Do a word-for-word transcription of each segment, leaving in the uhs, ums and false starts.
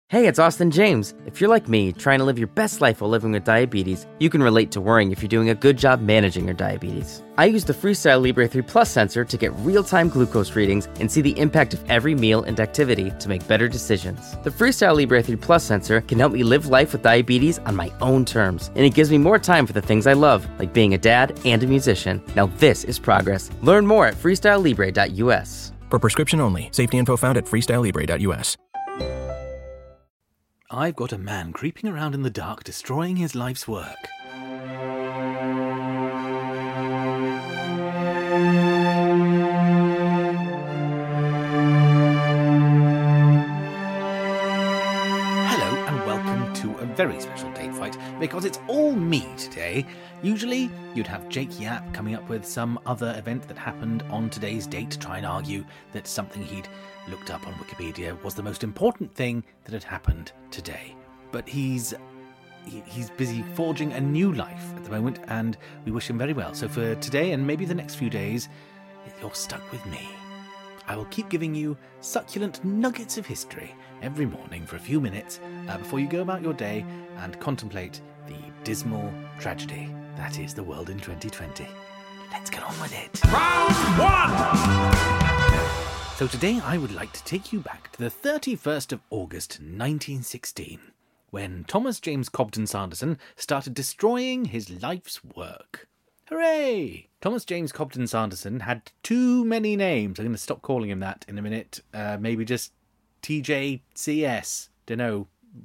Hey, it's Austin James. If you're like me, trying to live your best life while living with diabetes, you can relate to worrying if you're doing a good job managing your diabetes. I use the Freestyle Libre three Plus sensor to get real-time glucose readings and see the impact of every meal and activity to make better decisions. The Freestyle Libre three Plus sensor can help me live life with diabetes on my own terms, and it gives me more time for the things I love, like being a dad and a musician. Now this is progress. Learn more at freestyle libre dot u s. For prescription only. Safety info found at freestyle libre dot u s. I've got a man creeping around in the dark, destroying his life's work. Hello and welcome to a very special date fight, because it's all me today. Usually you'd have Jake Yap coming up with some other event that happened on today's date to try and argue that something he'd looked up on Wikipedia was the most important thing that had happened today. But he's he, he's busy forging a new life at the moment, and we wish him very well. So for today and maybe the next few days, you're stuck with me. I will keep giving you succulent nuggets of history every morning for a few minutes uh, before you go about your day and contemplate the dismal tragedy that is the world in twenty twenty. Let's get on with it. Round one! So today I would like to take you back to the thirty-first of August nineteen sixteen, when Thomas James Cobden Sanderson started destroying his life's work. Hooray! Thomas James Cobden Sanderson had too many names. I'm going to stop calling him that in a minute. Uh, maybe just T J C S. Dunno.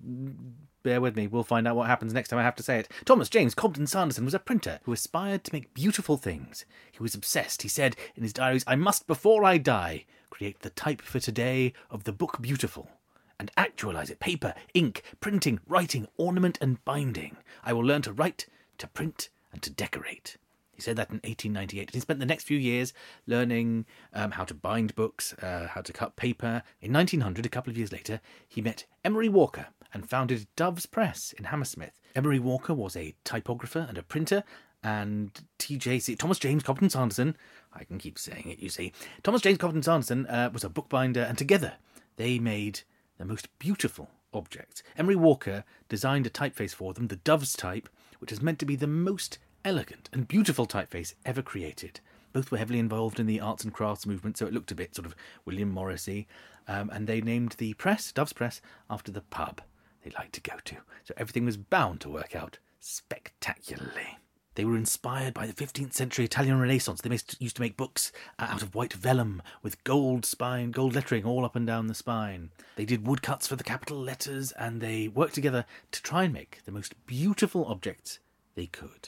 Bear with me, we'll find out what happens next time I have to say it. Thomas James Cobden Sanderson was a printer who aspired to make beautiful things. He was obsessed. He said in his diaries, "I must, before I die, create the type for today of the book beautiful, and actualize it. Paper, ink, printing, writing, ornament and binding. I will learn to write, to print, and to decorate." He said that in eighteen ninety-eight. He spent the next few years learning um, how to bind books, uh, how to cut paper. In nineteen hundred, a couple of years later, he met Emery Walker and founded Dove's Press in Hammersmith. Emery Walker was a typographer and a printer, and T J C, Thomas James Cobden Sanderson, I can keep saying it, you see, Thomas James Cobden Sanderson uh, was a bookbinder, and together they made the most beautiful objects. Emery Walker designed a typeface for them, the Dove's type, which is meant to be the most elegant and beautiful typeface ever created. Both were heavily involved in the arts and crafts movement, so it looked a bit sort of William Morrissey, um, and they named the press, Dove's Press, after the pub they liked to go to. So everything was bound to work out spectacularly. They were inspired by the fifteenth century Italian Renaissance. They used to make books out of white vellum with gold spine, gold lettering all up and down the spine. They did woodcuts for the capital letters, and they worked together to try and make the most beautiful objects they could.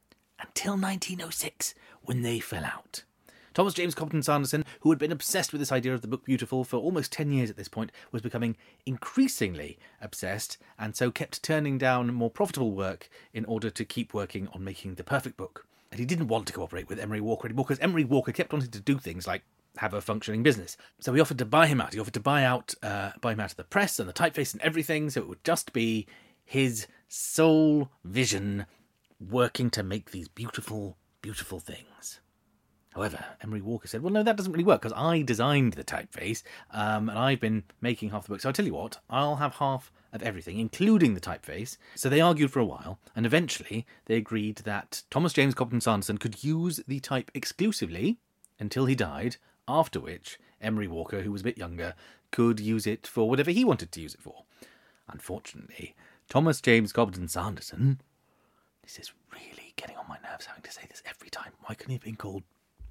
Until nineteen oh six, when they fell out. Thomas James Cobden Sanderson, who had been obsessed with this idea of the book beautiful for almost ten years at this point, was becoming increasingly obsessed, and so kept turning down more profitable work in order to keep working on making the perfect book. And he didn't want to cooperate with Emery Walker anymore, because Emery Walker kept wanting to do things like have a functioning business. So he offered to buy him out. He offered to buy out, uh, buy him out of the press and the typeface and everything, so it would just be his sole vision working to make these beautiful, beautiful things. However, Emery Walker said, well, no, that doesn't really work, because I designed the typeface, um, and I've been making half the book. So I'll tell you what, I'll have half of everything, including the typeface. So they argued for a while, and eventually they agreed that Thomas James Cobden Sanderson could use the type exclusively until he died, after which Emery Walker, who was a bit younger, could use it for whatever he wanted to use it for. Unfortunately, Thomas James Cobden Sanderson... This is really getting on my nerves having to say this every time. Why couldn't he have been called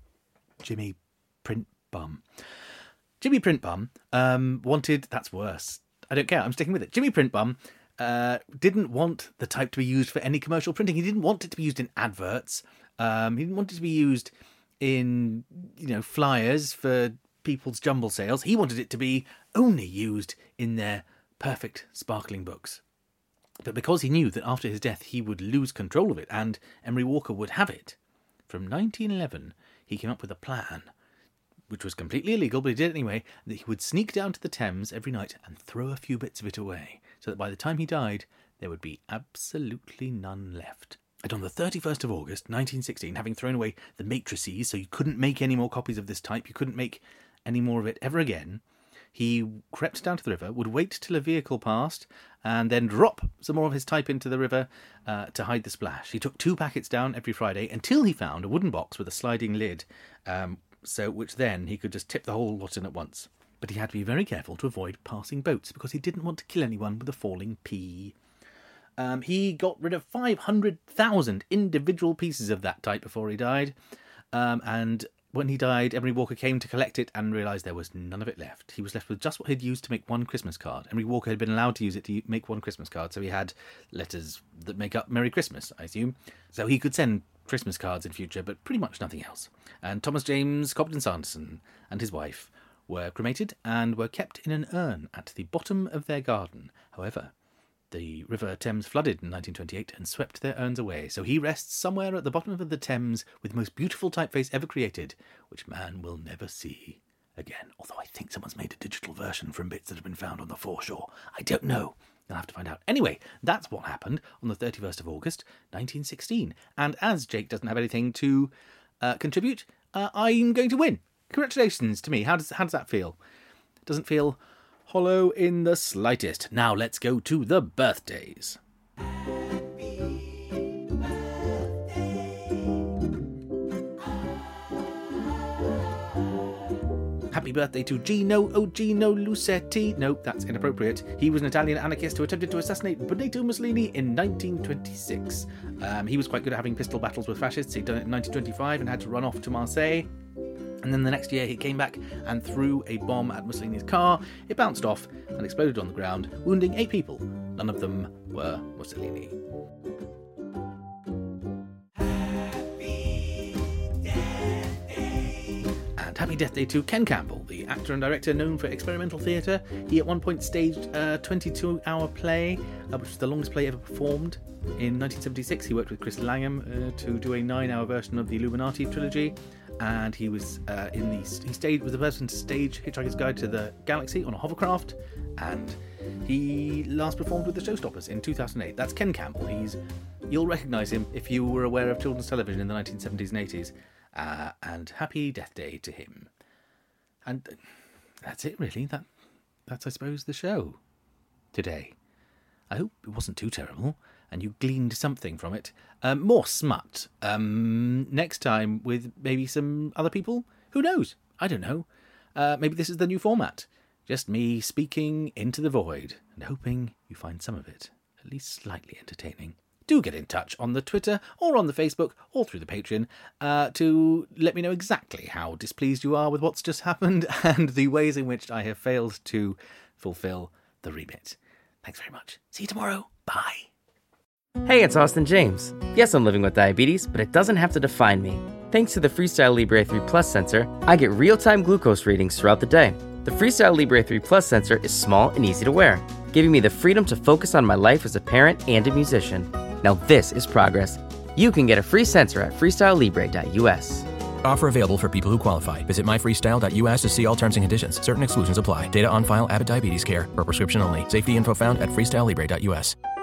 Jimmy Printbum? Jimmy Printbum um, wanted... That's worse. I don't care. I'm sticking with it. Jimmy Printbum uh, didn't want the type to be used for any commercial printing. He didn't want it to be used in adverts. Um, he didn't want it to be used in, you know, flyers for people's jumble sales. He wanted it to be only used in their perfect, sparkling books. But because he knew that after his death he would lose control of it and Emery Walker would have it, from nineteen eleven he came up with a plan, which was completely illegal, but he did it anyway, that he would sneak down to the Thames every night and throw a few bits of it away, so that by the time he died there would be absolutely none left. And on the thirty-first of August nineteen sixteen, having thrown away the matrices, so you couldn't make any more copies of this type, you couldn't make any more of it ever again, he crept down to the river, would wait till a vehicle passed, and then drop some more of his type into the river uh, to hide the splash. He took two packets down every Friday until he found a wooden box with a sliding lid, um, so which then he could just tip the whole lot in at once. But he had to be very careful to avoid passing boats because he didn't want to kill anyone with a falling pea. Um, he got rid of five hundred thousand individual pieces of that type before he died, um, and when he died, Emery Walker came to collect it and realised there was none of it left. He was left with just what he'd used to make one Christmas card. Emery Walker had been allowed to use it to make one Christmas card, so he had letters that make up Merry Christmas, I assume. So he could send Christmas cards in future, but pretty much nothing else. And Thomas James Cobden Sanderson and his wife were cremated and were kept in an urn at the bottom of their garden. However, the River Thames flooded in nineteen twenty-eight and swept their urns away, so he rests somewhere at the bottom of the Thames with the most beautiful typeface ever created, which man will never see again. Although I think someone's made a digital version from bits that have been found on the foreshore. I don't know. You'll have to find out. Anyway, that's what happened on the thirty-first of August, nineteen sixteen. And as Jake doesn't have anything to uh, contribute, uh, I'm going to win. Congratulations to me. How does how does that feel? Doesn't feel hollow in the slightest. Now let's go to the birthdays. Happy birthday to Gino O. Gino Lucetti. No, that's inappropriate. He was an Italian anarchist who attempted to assassinate Benito Mussolini in nineteen twenty-six. Um, he was quite good at having pistol battles with fascists. He'd done it in nineteen twenty-five and had to run off to Marseille. And then the next year he came back and threw a bomb at Mussolini's car. It bounced off and exploded on the ground, wounding eight people. None of them were Mussolini. And happy death day to Ken Campbell, the actor and director known for experimental theatre. He at one point staged a twenty-two hour play, uh, which was the longest play ever performed. In nineteen seventy-six, he worked with Chris Langham uh, to do a nine hour version of the Illuminati trilogy. And he was uh, in the he stayed with the person to stage Hitchhiker's Guide to the Galaxy on a hovercraft, and he last performed with the Showstoppers in two thousand eight. That's Ken Campbell. He's you'll recognise him if you were aware of children's television in the nineteen seventies and eighties. Uh, and happy death day to him. And that's it, really. That that's I suppose the show today. I hope it wasn't too terrible and you gleaned something from it. Um, more smut. Um, next time with maybe some other people? Who knows? I don't know. Uh, maybe this is the new format. Just me speaking into the void and hoping you find some of it at least slightly entertaining. Do get in touch on the Twitter or on the Facebook or through the Patreon uh, to let me know exactly how displeased you are with what's just happened and the ways in which I have failed to fulfill the remit. Thanks very much. See you tomorrow. Bye. Hey, it's Austin James. Yes, I'm living with diabetes, but it doesn't have to define me. Thanks to the Freestyle Libre three Plus sensor, I get real-time glucose readings throughout the day. The Freestyle Libre three Plus sensor is small and easy to wear, giving me the freedom to focus on my life as a parent and a musician. Now this is progress. You can get a free sensor at freestyle libre dot u s. Offer available for people who qualify. Visit my freestyle dot u s to see all terms and conditions. Certain exclusions apply. Data on file, Abbott Diabetes Care. For prescription only. Safety info found at freestyle libre dot u s.